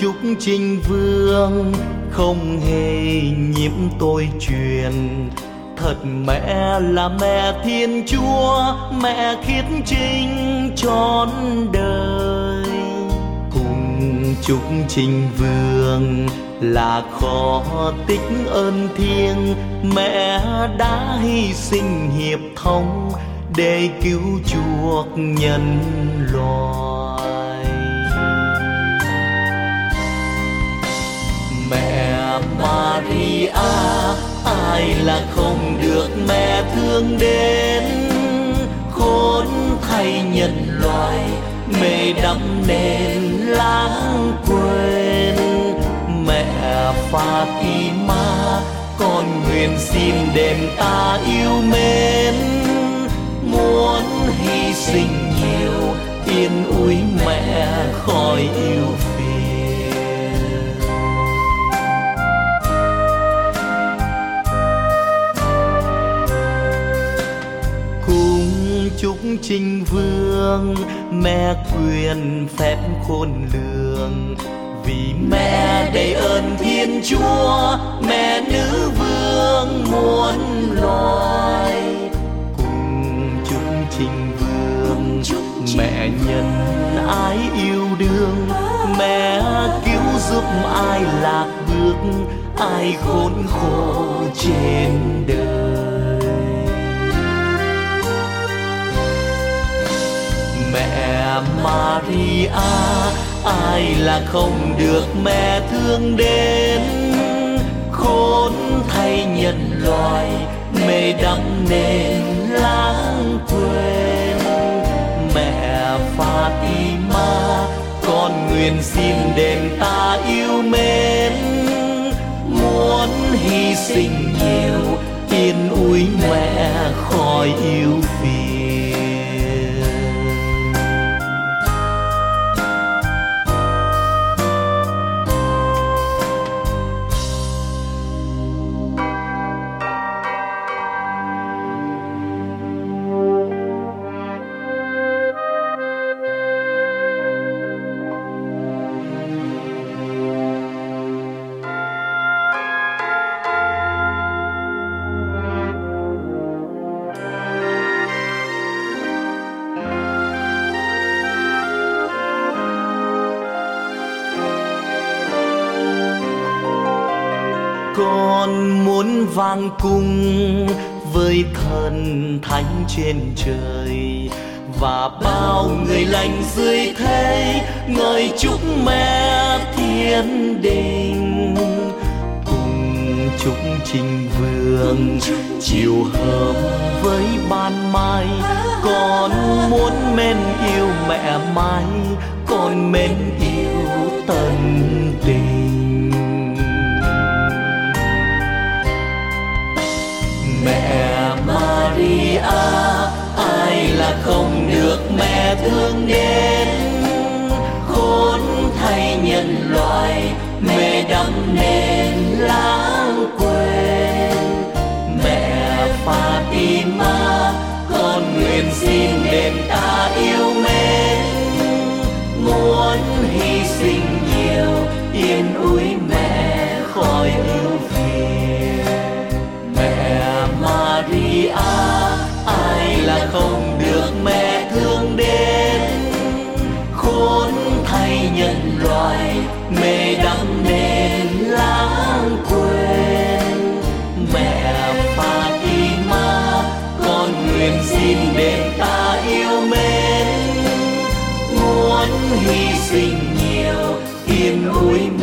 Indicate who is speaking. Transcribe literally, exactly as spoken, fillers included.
Speaker 1: chúc Trinh Vương không hề nhiễm tôi truyền. Thật mẹ là mẹ Thiên Chúa, mẹ khiết trinh trọn đời. Cùng chúc Trinh Vương là khó tích ơn thiêng, mẹ đã hy sinh hiệp thông để cứu chuộc nhân loại. Mẹ Maria, ai là không được mẹ thương đến, khốn thay nhân loại mê đắm nên lãng quên. Mẹ Fatima, con nguyện xin đền ta yêu mến, muốn hy sinh nhiều yên ủi mẹ khỏi yêu phiền. Cùng chúc Trinh Vương mẹ quyền phép khôn lường, vì mẹ đầy ơn Thiên Chúa, mẹ nữ vương muôn loài. Cùng chúc Trinh Vương mẹ nhân ái yêu đương, mẹ cứu giúp ai lạc bước, ai khốn khổ trên đời. Mẹ Maria, ai là không được mẹ thương đến, khốn thay nhân loại mê đắm nên lãng quên. Mẹ Fatima, con nguyện xin đền ta yêu mến, muốn hy sinh nhiều yên ủi mẹ khỏi yêu phiền. Con muốn vang cung với thần thánh trên trời, và bao người lành dưới thế ngợi chúc mẹ thiên đình. Cùng chúc Trinh Vương chiều hôm với ban mai, con muốn mến yêu mẹ mãi, con mến yêu tận tình. Mẹ Maria, ai là không được mẹ thương đến, khốn thay nhân loại mê đắm nên lãng quên. Mẹ Fatima, con nguyện xin đền ta yêu mến, muốn hy sinh nhiều yên ủi mẹ khỏi yêu phiền. Mẹ Maria, ai là không được mẹ thương đến, khốn thay nhân loại mê đắm nên lãng quên. Mẹ Fatima, con nguyện xin đền ta yêu mến, muốn hy sinh nhiều yên ủi